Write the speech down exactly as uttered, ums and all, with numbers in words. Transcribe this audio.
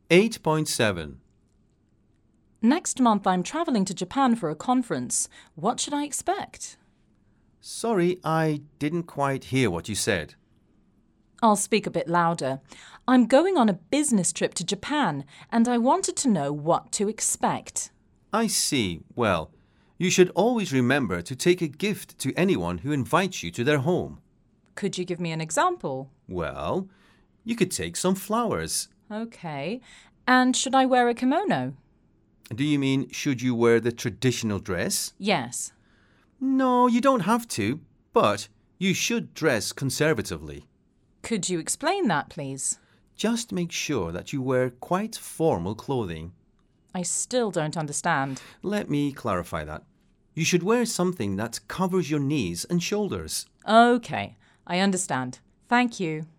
eight point seven. Next month I'm travelling to Japan for a conference. What should I expect? Sorry, I didn't quite hear what you said. I'll speak a bit louder. I'm going on a business trip to Japan and I wanted to know what to expect. I see. Well, you should always remember to take a gift to anyone who invites you to their home. Could you give me an example? Well, you could take some flowers. OK. And should I wear a kimono? Do you mean, should you wear the traditional dress? Yes. No, you don't have to, but you should dress conservatively. Could you explain that, please? Just make sure that you wear quite formal clothing. I still don't understand. Let me clarify that. You should wear something that covers your knees and shoulders. OK, I understand. Thank you.